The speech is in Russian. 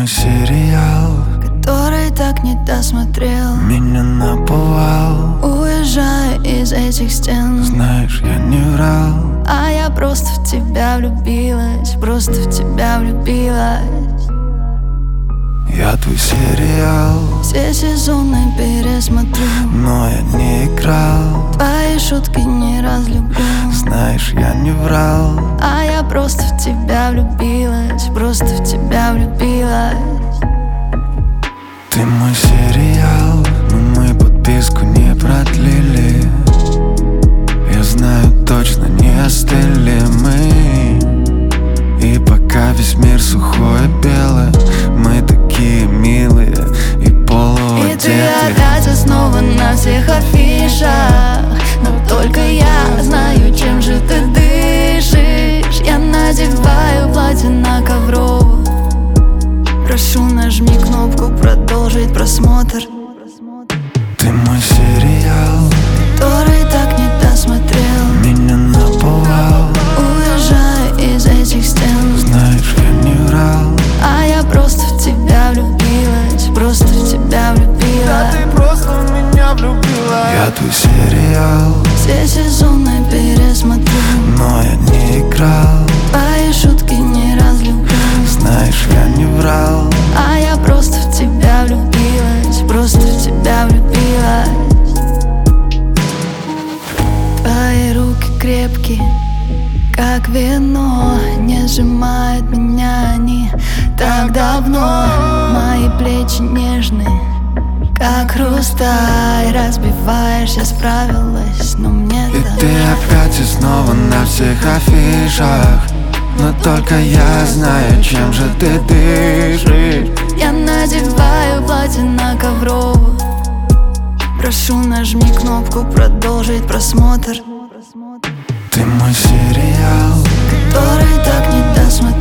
сериал, который так не досмотрел. меня наповал. Уезжая из этих стен, Знаешь, я не врал. а я просто в тебя влюбилась, просто в тебя влюбилась. Я твой сериал, Все сезоны пересмотрю, но я не играл. твои шутки не разлюблю. Знаешь, я не врал. А я просто в тебя влюбилась, просто в тебя влюбилась. Ты мой сериал, но мы подписку не продлили. Я знаю точно, не остыли мы. И пока весь мир сухое белое, мы такие милые и полуодетые. И ты опять снова на всех афишах, но только я знаю, чем же ты дышишь. Я надеваю платье на ковровую. Прошу, нажми кнопку продолжить просмотр. Ты мой сериал, который так не досмотрел. меня наповал. Уезжая из этих стен, Знаешь, я не врал. а я просто в тебя влюбилась, просто в тебя влюбилась. Просто в меня влюбилась. Я твой сериал, Все сезоны пересмотрю, но я не играл. твои шутки не разлюблю. Знаешь, я не врал. А я просто в тебя влюбилась, просто в тебя влюбилась. Твои руки крепкие, как вино, не сжимают меня они так давно. Мои плечи нежные, как хрусталь. Разбиваешь, я справилась, но мне И так ты опять и снова на всех афишах, но только я знаю, чем же ты дышишь. Я надеваю платье на ковровую. Прошу, нажми кнопку продолжить просмотр. Ты мой сериал, Который так не досмотрел.